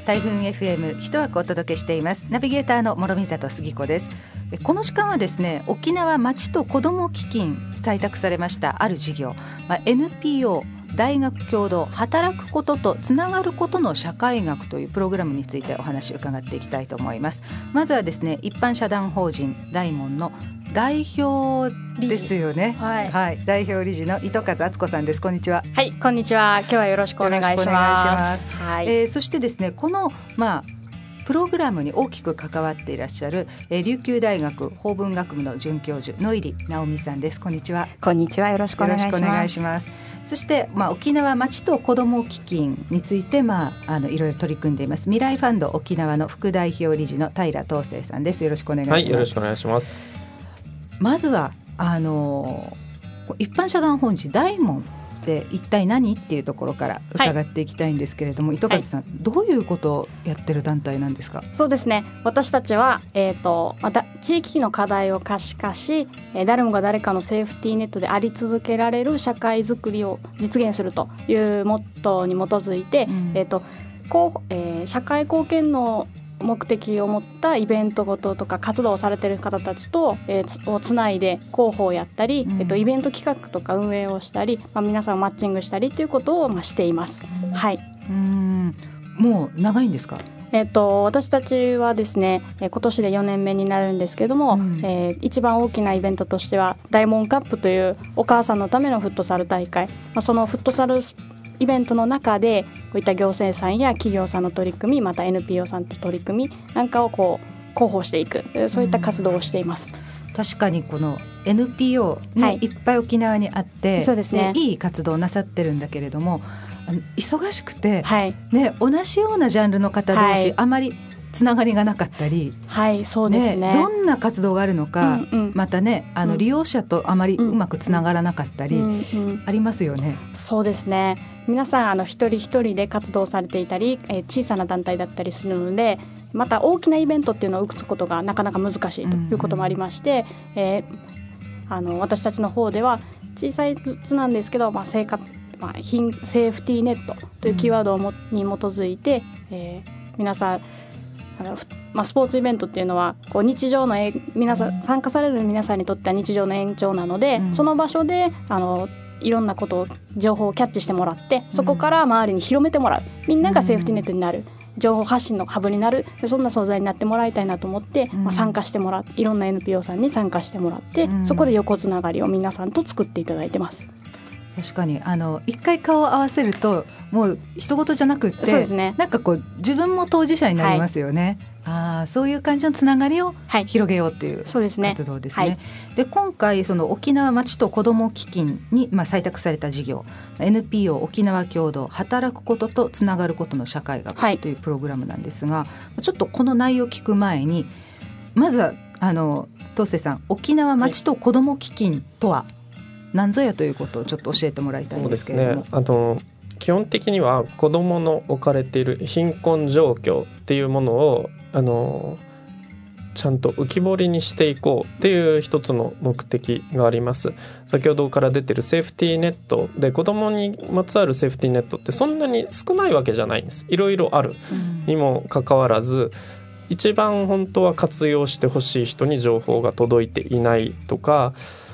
台風 FM 一枠お届けしています。ナビゲーターの諸見里杉子です。この時間はですね、沖縄町と子ども基金採択されましたある事業、NPO 大学共同働くこととつながることの社会学というプログラムについてお話を伺っていきたいと思います。まずはですね、一般社団法人大門の代表ですよね。はい、代表理事の糸数敦子さんです。こんにちは。 はい、こんにちは。今日はよろしくお願いします。 はい、そしてですね、このプログラムに大きく関わっていらっしゃる、琉球大学法文学部の准教授野入直美さんです。こんにちは。 こんにちは。よろしくお願いします。 そして、沖縄町と子ども基金について、いろいろ取り組んでいます未来ファンド沖縄の副代表理事の平東成さんです。よろしくお願いします。 はい、よろしくお願いします。 まずは一般社団法人大門って一体何っていうところから伺っていきたいんですけれども、糸数さん、どういうことをやってる団体なんですか？ そうですね、私たちは、地域の課題を可視化し、誰もが誰かのセーフティーネットであり続けられる社会づくりを実現するというモットーに基づいて、社会貢献の目的を持ったイベントごととか活動をされている方たちと、をつないで広報をやったり、イベント企画とか運営をしたり、皆さんをマッチングしたりということをしています。はい。 もう長いんですか？ 私たちはですね、今年で4年目になるんですけども、一番大きなイベントとしてはダイモンカップというお母さんのためのフットサル大会、そのフットサルイベントの中でこういった行政さんや企業さんの取り組み、また NPO さんと取り組みなんかを広報していく、そういった活動をしています。 確かにこの NPO ね、いっぱい沖縄にあって、 そうですね、 いい活動をなさってるんだけれども、忙しくて、同じようなジャンルの方同士、あまりつながりがなかったり、 そうですね、 どんな活動があるのか、またね、利用者とあまりうまくつながらなかったり、ありますよね。 そうですね、皆さん一人一人で活動されていたり、小さな団体だったりするので、また大きなイベントっていうのを打つことがなかなか難しいということもありまして、私たちの方では小さいずつなんですけど、セーフティーネットというキーワードに基づいて、皆さんスポーツイベントっていうのは日常の皆さん参加される皆さんにとっては日常の延長なので、その場所でいろんなことを情報をキャッチしてもらって、そこから周りに広めてもらう、みんながセーフティーネットになる、情報発信のハブになる、そんな存在になってもらいたいなと思って、参加してもらって、いろんな NPO さんに参加してもらって、そこで横つながりを皆さんと作っていただいてます。 確かに一回顔を合わせるともう人事じゃなくって、 そうですね、 なんか自分も当事者になりますよね。そういう感じのつながりを広げようという活動ですね。で、今回その沖縄町と子ども基金に採択された事業、 NPO 沖縄共同働くこととつながることの社会学というプログラムなんですが、ちょっとこの内容を聞く前に、まずは東瀬さん、沖縄町と子ども基金とは何ぞやということをちょっと教えてもらいたいんですけれども。 そうですね、基本的には子どもの置かれている貧困状況っていうものをちゃんと浮き彫りにしていこうっていう一つの目的があります。先ほどから出てるセーフティーネットで、子どもにまつわるセーフティーネットってそんなに少ないわけじゃないんです。いろいろあるにもかかわらず、一番本当は活用してほしい人に情報が届いていないとか、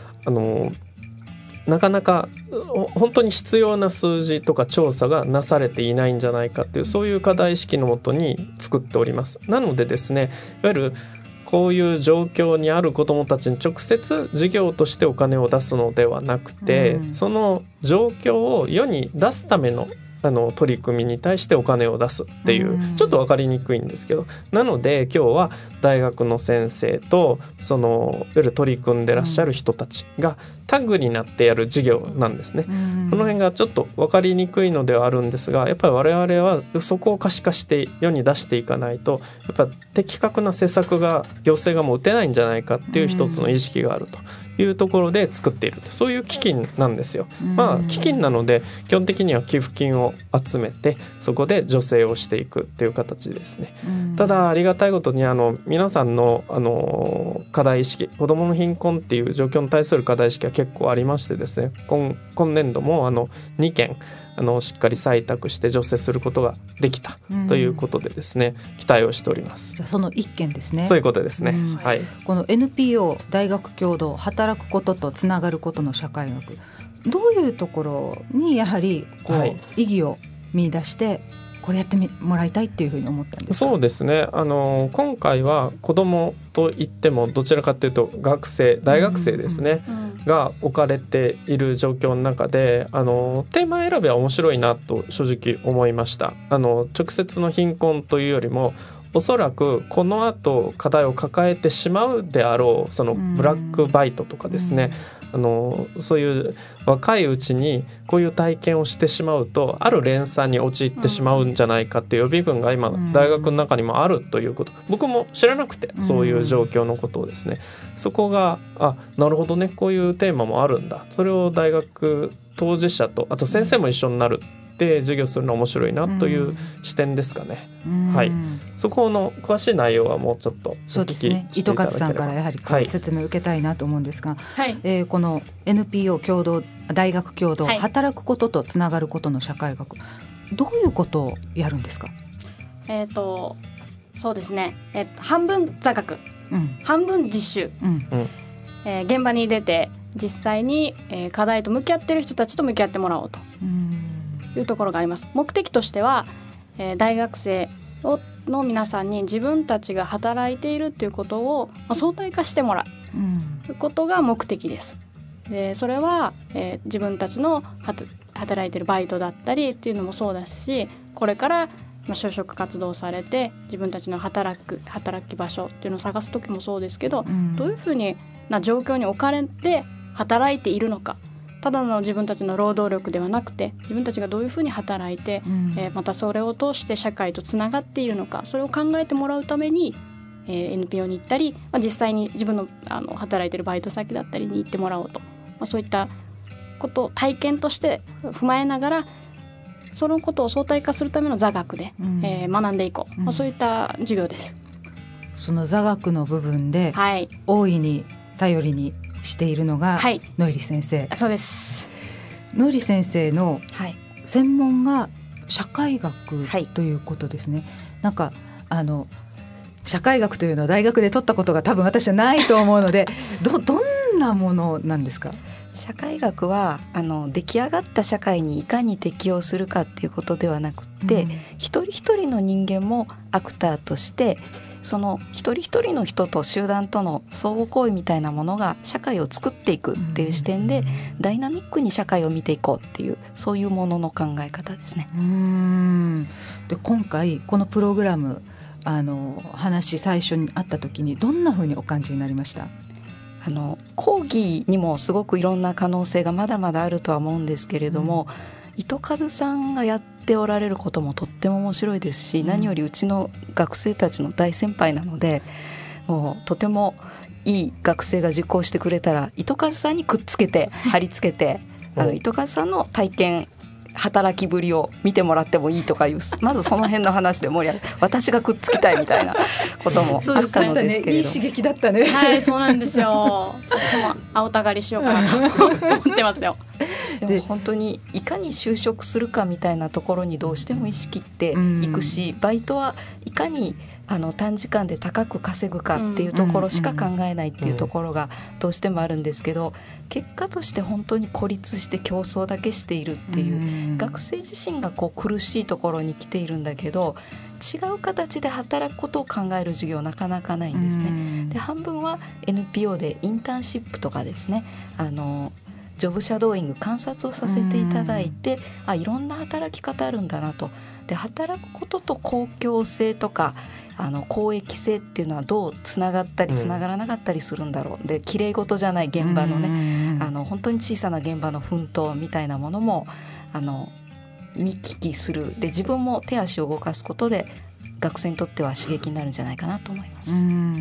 なかなか本当に必要な数字とか調査がなされていないんじゃないかっていう、そういう課題意識のもとに作っております。なのでですね、いわゆるこういう状況にある子どもたちに直接事業としてお金を出すのではなくて、その状況を世に出すための取り組みに対してお金を出すっていう、ちょっと分かりにくいんですけど、なので今日は大学の先生といわゆる取り組んでらっしゃる人たちがタッグになってやる事業なんですね。この辺がちょっと分かりにくいのではあるんですが、やっぱり我々はそこを可視化して世に出していかないと、やっぱ的確な施策が行政がもう打てないんじゃないかっていう一つの意識があると。 いうところで作っていると、そういう基金なんですよ。基金なので基本的には寄付金を集めてそこで助成をしていくっていう形ですね。ただありがたいことに皆さんの、課題意識、子どもの貧困っていう状況に対する課題意識は結構ありましてですね、今年度も2件しっかり採択して助成することができたということでですね、期待をしております。 じゃあその1件ですね。 そういうことですね、はい、 この NPO 大学共同働くこととつながることの社会学、どういうところにやはり意義を見出してこれやってもらいたいっていうふうに思ったんですか？ そうですね、今回は子どもといってもどちらかというと大学生ですね、が置かれている状況の中でテーマ選びは面白いなと正直思いました。直接の貧困というよりもおそらくこの後課題を抱えてしまうであろうそのブラックバイトとかですね、そういう若いうちにこういう体験をしてしまうとある連鎖に陥ってしまうんじゃないかっていう予備軍が今大学の中にもあるということ、僕も知らなくてそういう状況のことをですね、そこがなるほどね、こういうテーマもあるんだ、それを大学当事者とあと先生も一緒になるで授業するの面白いなという視点ですかね。はい、そこの詳しい内容はもうちょっとお聞きしていただければ。 糸数さんからやはり説明を受けたいなと思うんですが、この NPO 共同大学共同、働くこととつながることの社会学、どういうことをやるんですか？ そうですね、半分座学、半分実習、現場に出て実際に、課題と向き合っている人たちと向き合ってもらおうというところがあります。目的としては、大学生の皆さんに自分たちが働いているということを、相対化してもらうことが目的です。でそれは、自分たちの働いているバイトだったりっていうのもそうだし、これから就職活動されて自分たちの働き場所っていうのを探す時もそうですけど、どういうふうな状況に置かれて働いているのか、ただの自分たちの労働力ではなくて自分たちがどういうふうに働いて、またそれを通して社会とつながっているのか、それを考えてもらうために、NPO に行ったり、実際に自分の、働いているバイト先だったりに行ってもらおうと、そういったことを体験として踏まえながらそのことを相対化するための座学で、学んでいこう、そういった授業です。 その座学の部分で、大いに頼りにしているのが、野入先生。 そうです。 野入先生の専門が社会学ということですね。なんか社会学というのは大学で取ったことが多分私はないと思うのでどんなものなんですか？ 社会学は出来上がった社会にいかに適応するかっていうことではなくて、一人一人の人間もアクターとしてその一人一人の人と集団との相互行為みたいなものが社会を作っていくっていう視点で、ダイナミックに社会を見ていこうっていう、そういうものの考え方ですね。 で今回このプログラム話最初にあった時にどんなふうにお感じになりました？ 講義にもすごくいろんな可能性がまだまだあるとは思うんですけれども、糸数さんがやっておられることもとっても面白いですし、何よりうちの学生たちの大先輩なので、もうとてもいい学生が受講してくれたら糸数さんにくっつけて貼り付けて糸数さんの体験働きぶりを見てもらってもいいとかいう、まずその辺の話で盛り上げて私がくっつきたいみたいなこともあったのですけれど、 いい刺激だったね。 そうなんですよ。私も青たがりしようかなと思ってますよ。 で本当にいかに就職するかみたいなところにどうしても意識っていくし、バイトはいかに短時間で高く稼ぐかっていうところしか考えないっていうところがどうしてもあるんですけど、結果として本当に孤立して競争だけしているっていう、学生自身が苦しいところに来ているんだけど、違う形で働くことを考える授業なかなかないんですね。で半分は NPO でインターンシップとかですね、ジョブシャドーイング観察をさせていただいて、いろんな働き方あるんだなと。で働くことと公共性とか公益性っていうのはどうつながったりつながらなかったりするんだろう。で綺麗事じゃない現場のね、本当に小さな現場の奮闘みたいなものも見聞きする。で自分も手足を動かすことで学生にとっては刺激になるんじゃないかなと思います。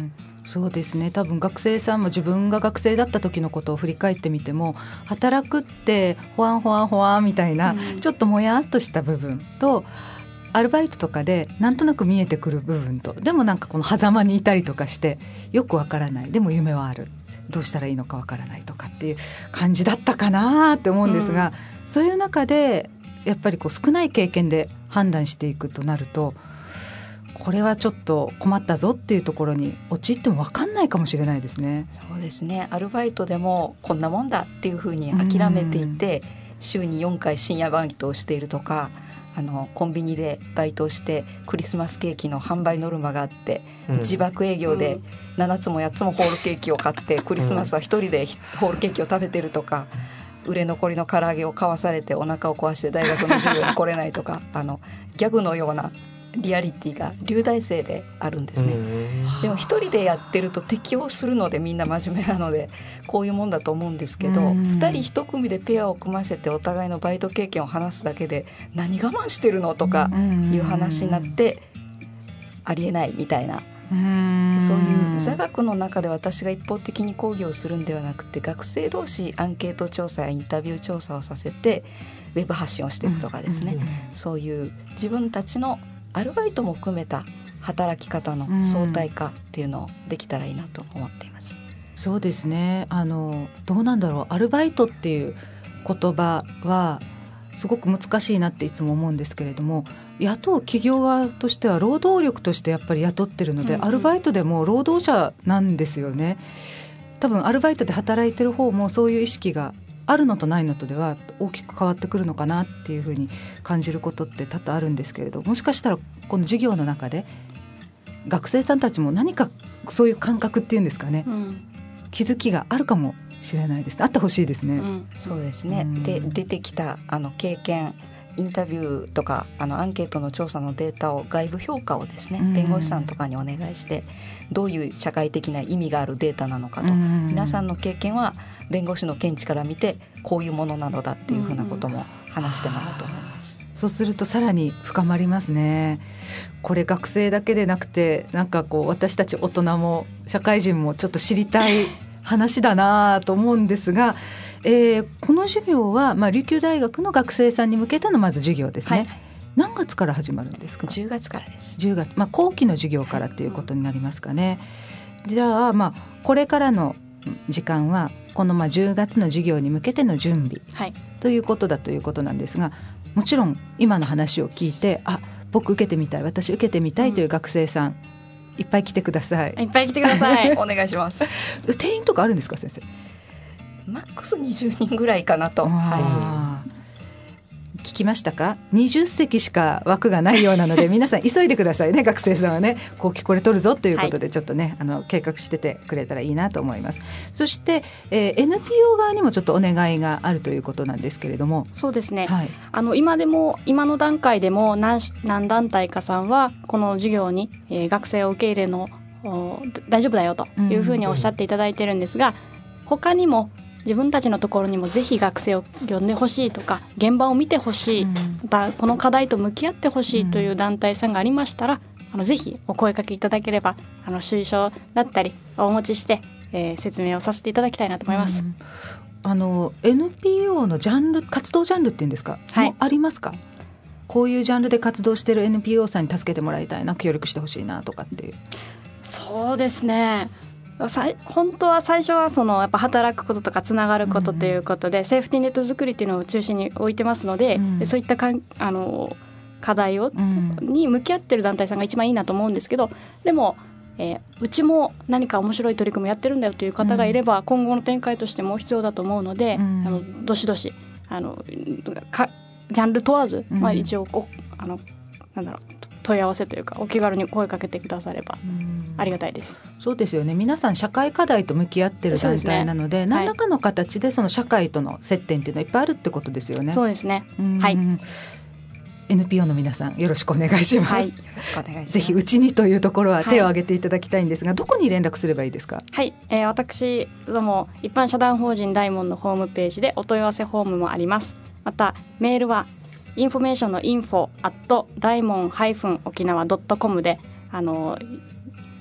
そうですね、多分学生さんも自分が学生だった時のことを振り返ってみても、働くってほわんほわんほわんみたいな、ちょっともやっとした部分と、アルバイトとかでなんとなく見えてくる部分と、でもなんかこの狭間にいたりとかしてよくわからない、でも夢はある、どうしたらいいのかわからないとかっていう感じだったかなって思うんですが、そういう中でやっぱりこう少ない経験で判断していくとなると、これはちょっと困ったぞっていうところに陥っても分かんないかもしれないですね。 そうですね、アルバイトでもこんなもんだっていうふうに諦めていて、週に4回深夜バイトをしているとか、コンビニでバイトをしてクリスマスケーキの販売ノルマがあって、自爆営業で7つも8つもホールケーキを買ってクリスマスは一人でホールケーキを食べてるとか、売れ残りの唐揚げを買わされてお腹を壊して大学の授業に来れないとかギャグのようなリアリティが流大生であるんですね。でも一人でやってると適応するので、みんな真面目なのでこういうもんだと思うんですけど、2人1組でペアを組ませてお互いのバイト経験を話すだけで何我慢してるのとかいう話になってありえないみたいな、そういう座学の中で私が一方的に講義をするんではなくて、学生同士アンケート調査やインタビュー調査をさせてウェブ発信をしていくとかですね、そういう自分たちのアルバイトも含めた働き方の相対化っていうのをできたらいいなと思っています。 そうですね、どうなんだろう、アルバイトっていう言葉はすごく難しいなっていつも思うんですけれども、雇う企業側としては労働力としてやっぱり雇ってるので、アルバイトでも労働者なんですよね。多分アルバイトで働いてる方もそういう意識があるのとないのとでは大きく変わってくるのかなっていうふうに感じることって多々あるんですけれど、もしかしたらこの授業の中で学生さんたちも何かそういう感覚っていうんですかね、気づきがあるかもしれないですね。あってほしいですね。 そうですね、で出てきた経験、インタビューとかアンケートの調査のデータを、外部評価をですね、弁護士さんとかにお願いして、どういう社会的な意味があるデータなのかと、皆さんの経験は弁護士の見地から見てこういうものなのだっていうふうなことも話してもらうと思います。 そうするとさらに深まりますね。これ学生だけでなくて、なんかこう私たち大人も社会人もちょっと知りたい話だなと思うんですが、この授業は、琉球大学の学生さんに向けてのまず授業ですね。何月から始まるんですか ？10月からです。 10月、後期の授業からということになりますかね。じゃあ、これからの時間はこの10月の授業に向けての準備、ということだということなんですが、もちろん今の話を聞いて、僕受けてみたい、私受けてみたいという学生さん、いっぱい来てください。 いっぱい来てくださいお願いします。 定員とかあるんですか先生？ マックス20人ぐらいかなと。 聞きましたか？20席しか枠がないようなので皆さん急いでくださいね。学生さんはね、後期これ取るぞということでちょっとね、計画しててくれたらいいなと思います。そして、NPO 側にもちょっとお願いがあるということなんですけれども。 そうですね、今の段階でも何団体かさんはこの授業に、学生を受け入れの大丈夫だよというふうにおっしゃっていただいてるんですが、他にも自分たちのところにもぜひ学生を呼んでほしいとか、現場を見てほしい、またこの課題と向き合ってほしいという団体さんがありましたら、ぜひお声かけいただければ推奨だったりお持ちして、説明をさせていただきたいなと思います。 NPO のジャンル、活動ジャンルっていうんですか、もありますか？こういうジャンルで活動している NPO さんに助けてもらいたいな、協力してほしいなとかっていう。 そうですね、本当は最初はやっぱ働くこととかつながることということで、セーフティーネット作りっていうのを中心に置いてますので、そういった課題に向き合ってる団体さんが一番いいなと思うんですけど、でも、うちも何か面白い取り組みやってるんだよという方がいれば、今後の展開としても必要だと思うので、どしどしジャンル問わず、一応問い合わせというかお気軽に声かけてくださればありがたいです。 そうですよね、皆さん社会課題と向き合ってる団体なので、何らかの形でその社会との接点っていうのはいっぱいあるってことですよね。 そうですね、 NPO の皆さんよろしくお願いします。 よろしくお願いします。 ぜひうちにというところは手を挙げていただきたいんですが、どこに連絡すればいいですか？ 私ども一般社団法人大門のホームページでお問い合わせフォームもあります。またメールはインフォメーションのinfo@daimon-okinawa.com で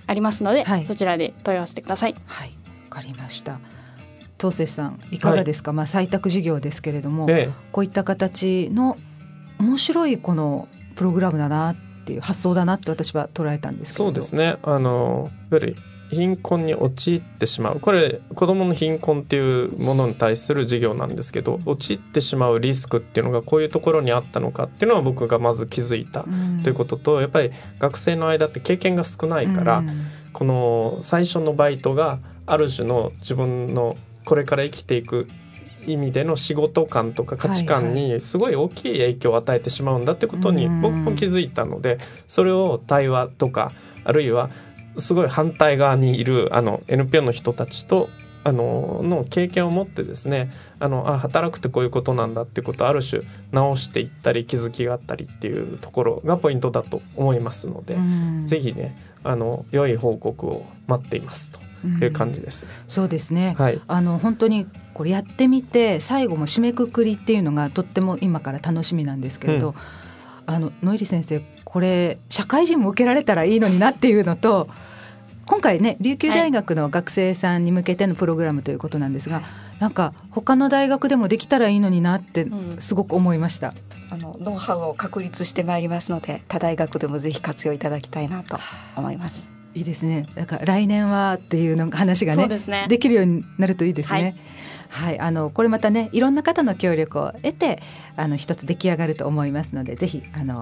ありますので、そちらで問い合わせてください。 はい、わかりました。東勢さんいかがですか？採択事業ですけれども、こういった形の面白いこのプログラムだなっていう発想だなって私は捉えたんですけど。 そうですね、いわゆる貧困に陥ってしまう、これ子どもの貧困っていうものに対する事業なんですけど、陥ってしまうリスクっていうのがこういうところにあったのかっていうのは僕がまず気づいたということと、やっぱり学生の間って経験が少ないから、この最初のバイトがある種の自分のこれから生きていく意味での仕事観とか価値観にすごい大きい影響を与えてしまうんだってことに僕も気づいたので、それを対話とかあるいはすごい反対側にいるNPO の人たちとの経験を持ってですね、働くってこういうことなんだっていうことをある種直していったり気づきがあったりっていうところがポイントだと思いますので、ぜひね良い報告を待っていますという感じです。 そうですね、本当にこれやってみて最後も締めくくりっていうのがとっても今から楽しみなんですけれど、野入先生これ社会人も受けられたらいいのになっていうのと、今回ね琉球大学の学生さんに向けてのプログラムということなんですが、なんか他の大学でもできたらいいのになってすごく思いました。 ノウハウを確立してまいりますので、他大学でもぜひ活用いただきたいなと思います。 いいですね。だから来年はっていうの話が できるようになるといいですね。これまたねいろんな方の協力を得て一つ出来上がると思いますので、ぜひ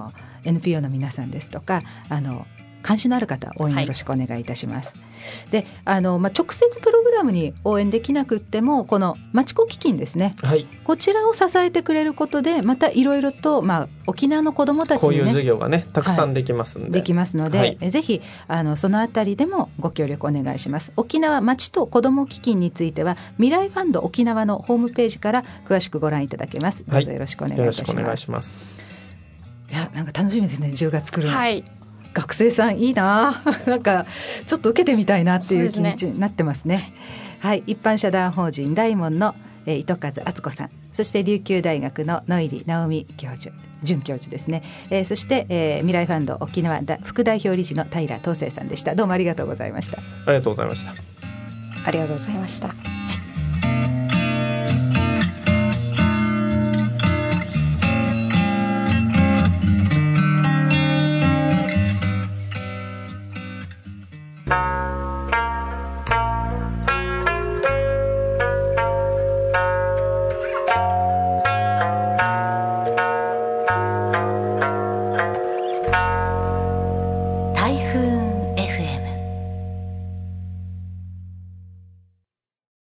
NPO の皆さんですとか関心のある方応援よろしくお願いいたします。で直接プログラムに応援できなくってもこのまちこ基金ですね、こちらを支えてくれることでまたいろいろと、沖縄の子どもたちに、ね、 こういう授業がねたくさんできますんで、 できますので、ぜひそのあたりでもご協力お願いします。沖縄まちと子ども基金については未来ファンド沖縄のホームページから詳しくご覧いただけます。どうぞよろしくお願いいたします。 よろしくお願いします。 いやなんか楽しみですね、10月来るの。学生さんいいななんかちょっと受けてみたいなっていう気持ちになってますね。一般社団法人大門の糸数敦子さん、そして琉球大学の野入直美教授准教授ですね、そして、未来ファンド沖縄副代表理事の平東勢さんでした。どうもありがとうございました。 ありがとうございました。 ありがとうございました。